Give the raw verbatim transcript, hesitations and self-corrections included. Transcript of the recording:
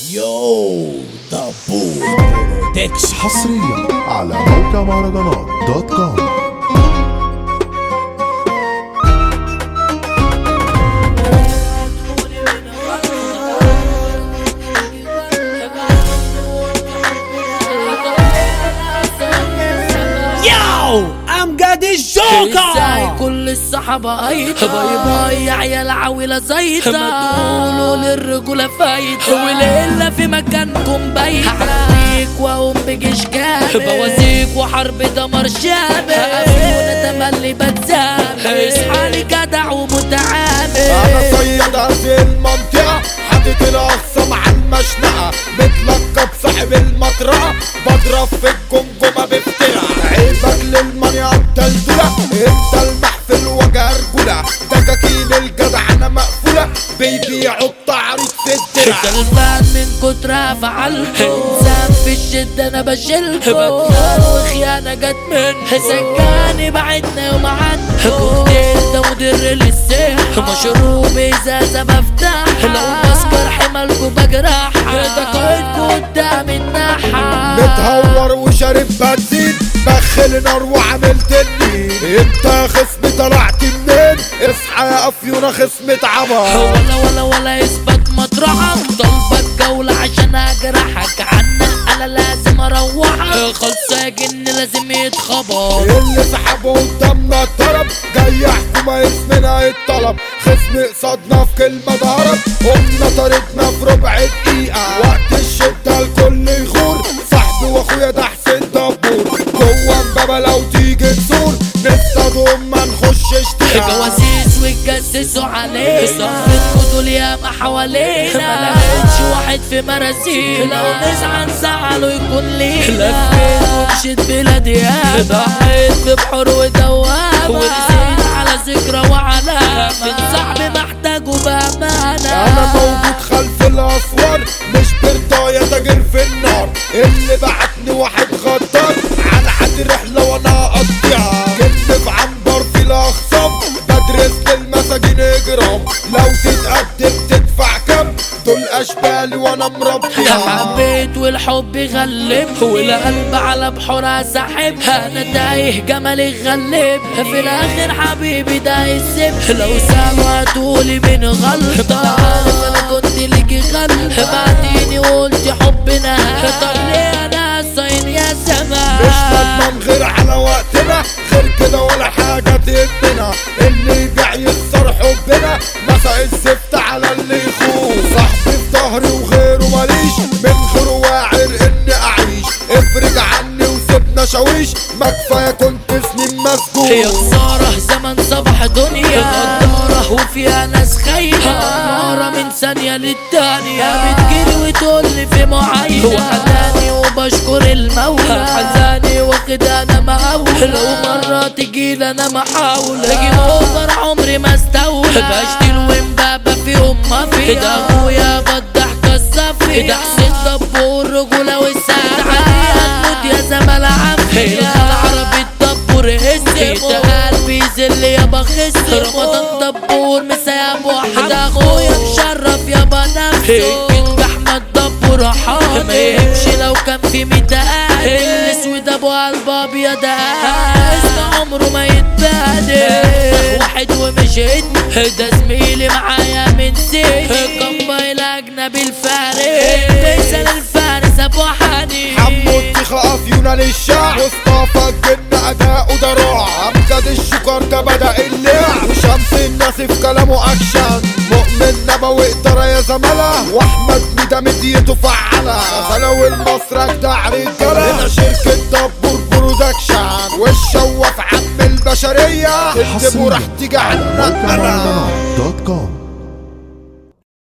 يو دبور برودكشن حصريا على موقع مهرجانات دوت كوم. امجد الجوكر ازاي كل الصحابة ايضا باي باي يا عيال عويلة زيطة ما تقولوا للرجولة فايدة والقلة في مكانكم بايتة هحرقيك واقوم بجيش كامل بوازيك وحرب دمر شامل هقفلونا تملي بتزامل اصحالي جدع ومتعامل انا صيادة في المنطقة حاطط الاقصى مع المشنقة متلقب صاحب المطرقة بضرب في الجمجمة بفترة عيبك للمانيا الدلدولة انت المحفل وجه رجولة دكاكين الجدع انا مقفولة بيبيعوا التعريض في الدرع غلبان من كترها فعلته انسان في الشدة انا بشيلته بكار وخيانة جت منه سجاني بعدنا يوم عنه كنت ده مدير للسيح مشروب ازازة بفتح لو بسكر حمالكوا بجرح ده قايدكوا قدام النحا متهور وشارب بنزين بخل نار وعملت النين انت خصم طلعت منين اصحى يا افيونا خصم اتعبر ولا ولا ولا اثبت مطرحك طالبك جولة عشان اجرحك عنك انا لازم اروحك خلصة يا جن لازم يتخبط اللي سحبه قدامنا اتضرب جاي حكومة اسمنا الطلب خصم قصادنا في كلمة ضرب قمنا طريقنا في ربع دقيقة وقت الشدة الكل يغور صاحبي واخويا ده حسين دبور جوا امبابة لو تيجي تزور نصطادهم ما نخشش دقيقة جواسيس واتجسسوا علينا صفت دول ياما حوالينا ما لقيتش واحد في مراسينا لو نزعل زعله يكون لينا لفيت ومشيت بلاد ياما ضحيت ببحور ودوامة ورسيت على ذكرى وعلامة من صاحبي محتاجه بأمانة انا موجود خلف الاسوار مش برضايا تاجر في النار اللي بعتني واحد غدار على حد رحلة وانا اقضيها كنت في عنبر في الاخصام بدرس للمساجين اجرام لو تتقدم تدفع كام دول اشبالي وانا مربيها حبيت والحب غلب والقلب على بحورها سحب انا تايه جمالي غلب في الاخر حبيبي ده يسيب لو سامع تقولي من غلطة عارف انا كنت ليكي غلط بعديني وقلت حبنا طب ليه انا صاين يا سما مش ندمان غير على وقتنا غير كده ولا حاجة تهمنا اللي يبيع يخسر حبنا مسا الزفت على اللي يخون صاحبي في ظهري وغيره ماليش من غيره واعر اني اعيش افرج عني وسيبنا شاويش ما كفاية كنت سنين مسجون يا خسارة زمن صباح دنيا غدارة وفيها ناس خايفة نارة من ثانية للتانية بتجيلي وتقولي في معاينة وحداني وبشكر المولى حزاني واخد انا مقاولة لو مرة تجيلي انا محاولة اجي اوفر عمري ما استولى بشتي ومبابة فيهم مافيا ده اخويا بالضحكة الصافية ده حسين دبور رجولة والساعة هنموت يا زمال عافية العربي الدبور هسي قلبي زل يابا خسر رمضان دبور مسا ابو احمد اخويا مشرف يابا نفسه كنت احمد دبور حاضر ما يهمش لو كان في ميتا قادر الاسود ابو قلب ابيض اسم عمره ما يتبادل واحد ومش اتنين ده زميلي معايا من سنين كمبايل اجنبي الفارس فيصل الفارس ابو حنين حمو الطيخة افيونا للشعب مصطفى الجن اداؤه دراع امجد الشكر ده بدا اللعب وشمس الناس في كلامه اكشن مؤمن نبوي اقدر يا زملاء واحمد ميدا مديته فعالة غلاوي المسرح ده رجالة هنا شركة دبور برودكشن والشوف عم البشرية تكتب وراح تيجي عنا موقع مهرجانات دوت كوم.